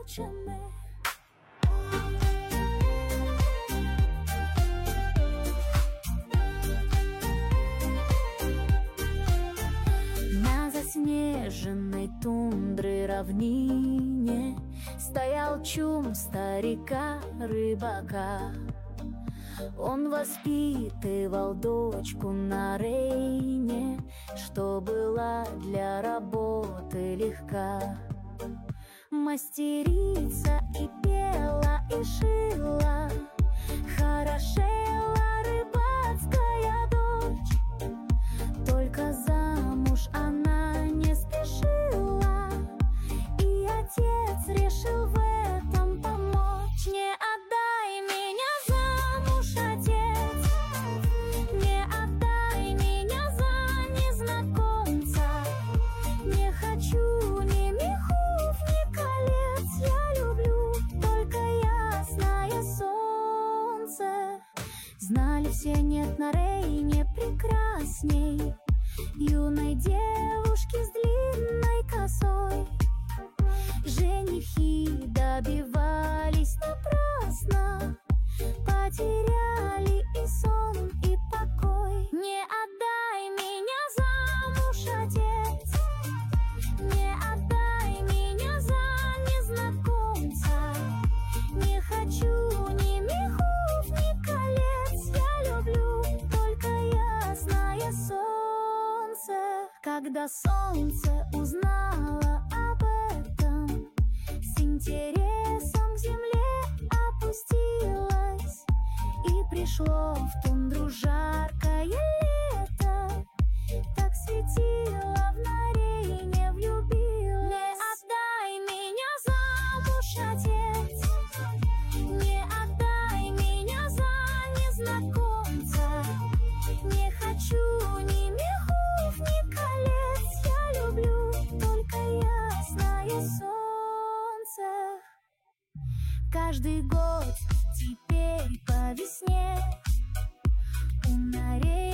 ночами. На заснеженной тундры равнине стоял чум старика-рыбака. Он воспитывал дочку на Рейне, что была для работы легка. Мастерица и пела, и шила, хорошела рыбацкая дочь. Только замуж она не спешила, и отец решил в этом помочь. Не отдай меня замуж, отец, не отдай меня за незнакомца. Не хочу ни мехов, ни колец, я люблю только ясное солнце. Знали все, нет на Рейне прекрасней юной девушки с длинной косой. Женихи добивались напрасно, потеряли и сон, и покой. Не отдай меня замуж, отец, не отдай меня за незнакомца. Не хочу ни мехов, ни колец, я люблю только ясное солнце. Когда солнце узнало об этом, с интересом к земле опустилось, и пришло в тундру жаркое лето. Так светило в Рейне, влюбилась. Не отдай меня замуж, отец, не отдай меня за незнакомца. Не хочу ни мехов, ни колец, я люблю только ясное солнце. Каждый год теперь по весне у Рейне